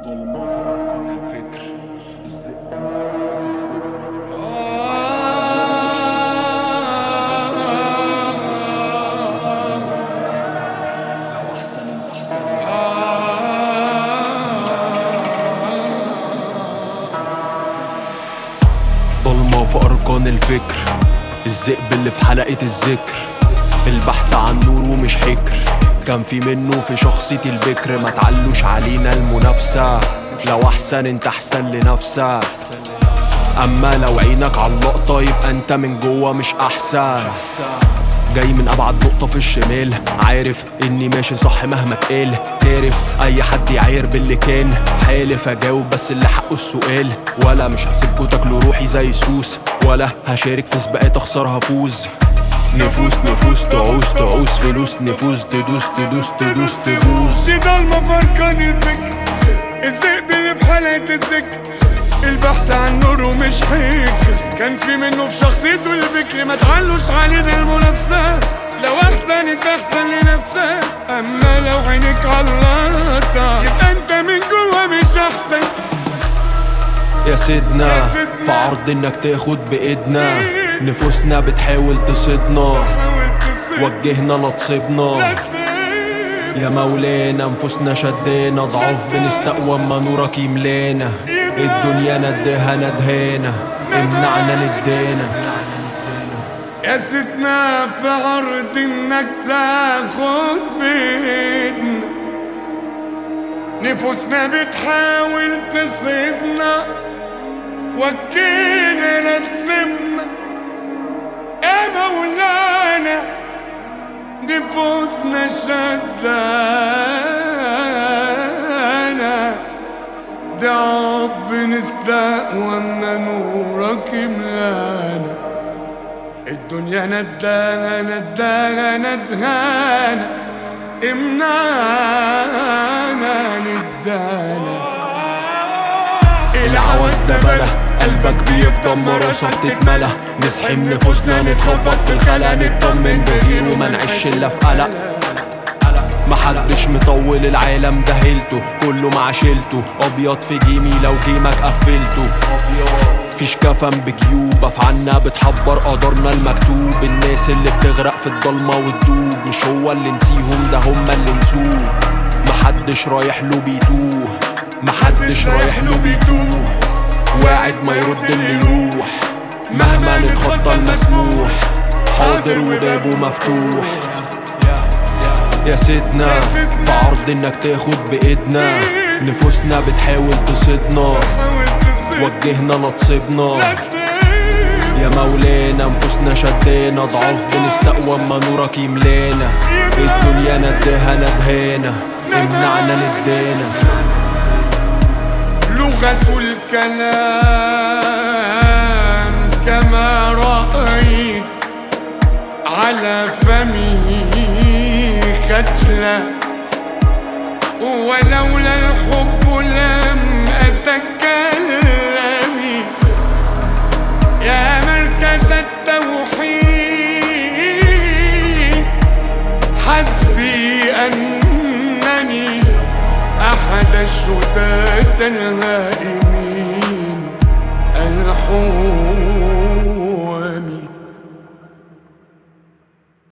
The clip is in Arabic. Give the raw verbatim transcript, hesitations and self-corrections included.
ضلمة في أركان الفكر. لو أحسن انت أحسن. ضلمة في أركان الفكر، الذئب اللي في حلقة الذكر، البحث عن نور ومش حكر. كان في منه في شخصيتي البكر، ما تعلوش علينا المنافسة. لو أحسن انت أحسن لنفسك، أما لو عينك على اللقطة يبقى انت من جوه مش أحسن. جاي من أبعد نقطة في الشمال، عارف إني ماشي صح مهما تقال. تعرف أي حد يعاير باللي كان، حالف أجاوب بس اللي حقه السؤال. ولا مش هسيبكوا تاكلوا روحي زي سوس، ولا هشارك في سباقات أخسر هفوز. نفوس نفوس تعوز تعوز فلوس، نفوس تدوس تدوس تدوس تبوظ. دي ضلمة في أركان الفكر، الذئب اللي في حلقة الذكر، البحث عن نور ومش حكر. كان في منه في شخصيته البكر، ما تعلوش علينا المنافسة. لو أحسن انت أحسن لنفسك، أما لو عينك علقتها يبقى انت من جوا مش أحسن. يا سيدنا في عرض انك تاخد بإيدنا، نفوسنا بتحاول تصيدنا، وجهنا لا تصيبنا. يا مولانا نفوسنا شدانا، ضعاف بنستقوى اما نورك يملانا. الدنيا نداها ندهانا، امنعنا ندانا. يا سيدنا في عرض انك تاخد بإيدنا، نفوسنا بتحاول تصيدنا، وجينا لا تسيبنا. يا مولانا نفوسنا شدانا، ضعاف بنستقوى اما نورك يملانا. الدنيا ندانا ندانا ندهانا، امنعنا ندانا. العوز ده بلا قلبك بيفضل مراسة بتتملى. نسحم نفوسنا نتخبط في الخلا، نطمن بغير وما نعيش الا في قلق. محدش مطول العالم ده هيلته، كله مع شيلته. ابيض في جيمي لو جيمك قفلته، فيش كفن بجيوب افعالنا بتحبر قدرنا المكتوب. الناس اللي بتغرق في الضلمة وتدوب، مش هو اللي نسيهم ده هما اللي نسوه. محدش رايح له بيتوه، محدش رايح له بيتوه. واعد ما يرد اللي يروح، مهما نتخطى المسموح. حاضر وبابه مفتوح. يا سيدنا في عرض انك تاخد بإيدنا، نفوسنا بتحاول تصيدنا، وجهنا لا تصيبنا. يا مولانا نفوسنا شدانا، ضعاف بنستقوى اما نورك يملانا. الدنيا نداها ندهانا، امنعنا ندانا. لغة الكلام كما رأيت على فمه خجلة، ولولا الحب لم أتكلم. يا مركز التوحيد حسبي أنني أحد الشتات الهائمين.